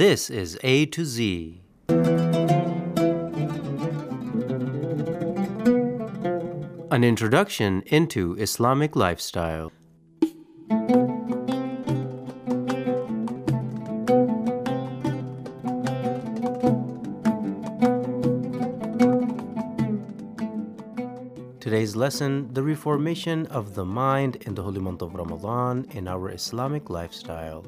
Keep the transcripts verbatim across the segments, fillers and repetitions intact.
This is A to Z. An introduction into Islamic lifestyle. Today's lesson, the reformation of the mind in the holy month of Ramadan in our Islamic lifestyle.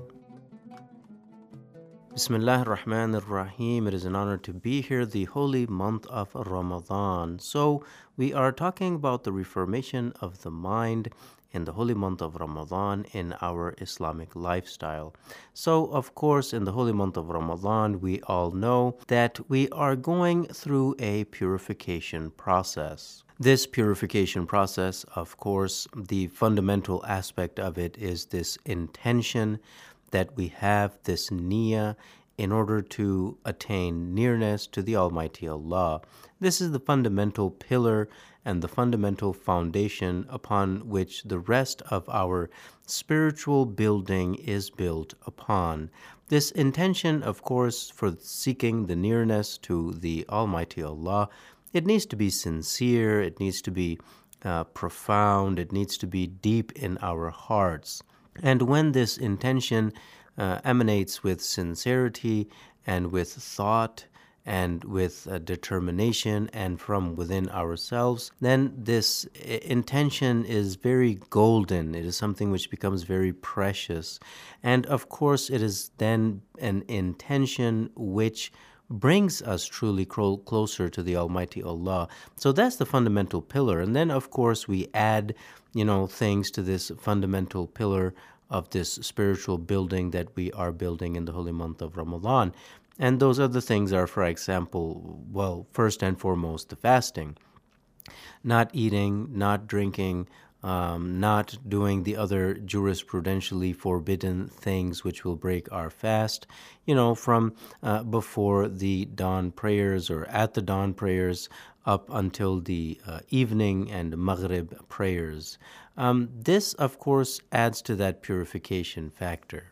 Bismillah ar-Rahman ar-Rahim. It is an honor to be here, the holy month of Ramadan. So we are talking about the reformation of the mind in the holy month of Ramadan in our Islamic lifestyle. So, of course, in the holy month of Ramadan, we all know that we are going through a purification process. This purification process, of course, the fundamental aspect of it is this intention that we have, this niyyah, in order to attain nearness to the Almighty Allah. This is the fundamental pillar and the fundamental foundation upon which the rest of our spiritual building is built upon. This intention, of course, for seeking the nearness to the Almighty Allah, it needs to be sincere, it needs to be uh, profound, it needs to be deep in our hearts. And when this intention uh, emanates with sincerity and with thought and with uh, determination and from within ourselves, then this intention is very golden. It is something which becomes very precious. And of course, it is then an intention which brings us truly cro- closer to the Almighty Allah. So that's the fundamental pillar. And then, of course, we add, you know, things to this fundamental pillar of this spiritual building that we are building in the holy month of Ramadan. And those other things are, for example, well, first and foremost, the fasting. Not eating, not drinking, Um, not doing the other jurisprudentially forbidden things which will break our fast, you know, from uh, before the dawn prayers or at the dawn prayers up until the uh, evening and Maghrib prayers. Um, this, of course, adds to that purification factor.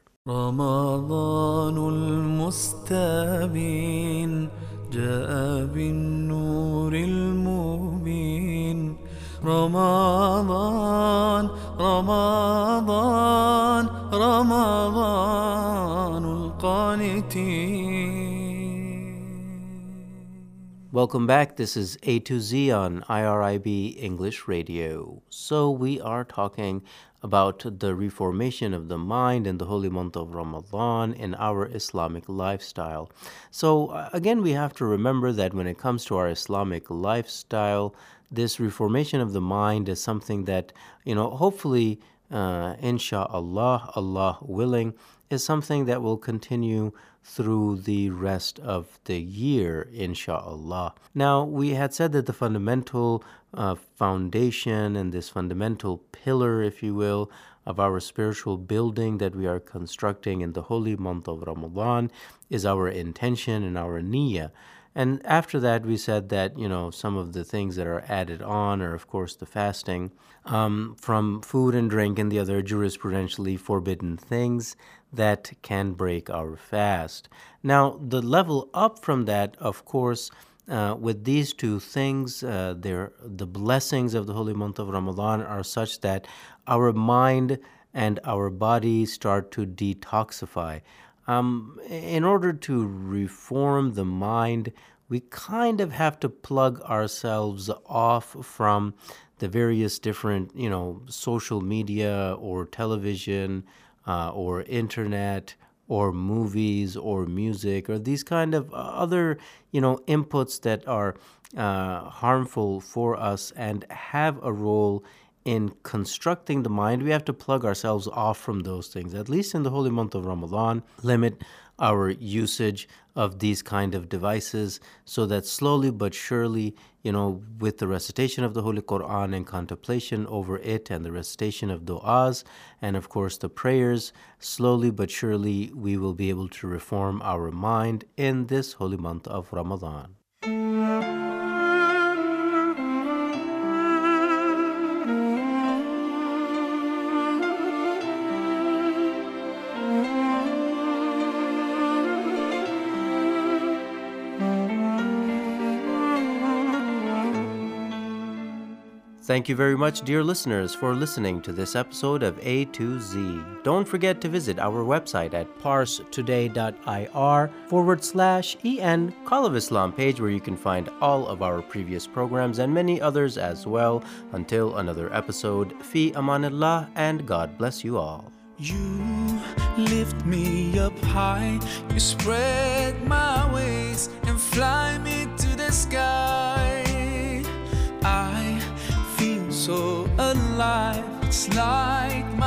رمضان المستبين جاء بالنور المبين رمضان رمضان رمضان القانتين. Welcome back. This is A to Z on I R I B English Radio. So we are talking about the reformation of the mind in the holy month of Ramadan in our Islamic lifestyle. So uh, again, we have to remember that when it comes to our Islamic lifestyle, this reformation of the mind is something that, you know, hopefully, uh, insha'Allah, Allah willing, is something that will continue through the rest of the year, insha'Allah. Now, we had said that the fundamental uh, foundation and this fundamental pillar, if you will, of our spiritual building that we are constructing in the holy month of Ramadan is our intention and our niyyah. And after that, we said that, you know, some of the things that are added on are, of course, the fasting um, from food and drink and the other jurisprudentially forbidden things that can break our fast. Now, the level up from that, of course, uh, with these two things, uh, the blessings of the holy month of Ramadan are such that our mind and our body start to detoxify. Um, in order to reform the mind, we kind of have to plug ourselves off from the various different, you know, social media or television uh, or internet or movies or music or these kind of other, you know, inputs that are uh, harmful for us and have a role in constructing the mind. We have to plug ourselves off from those things, at least in the holy month of Ramadan, limit our usage of these kind of devices so that slowly but surely, you know, with the recitation of the Holy Quran and contemplation over it and the recitation of du'as and, of course, the prayers, slowly but surely we will be able to reform our mind in this holy month of Ramadan. Thank you very much, dear listeners, for listening to this episode of A to Z. Don't forget to visit our website at parstoday.ir forward slash en Call of Islam page, where you can find all of our previous programs and many others as well. Until another episode, Fi Amanillah, and God bless you all. You lift me up high, you spread my wings and fly me to the sky. I feel so alive, it's like my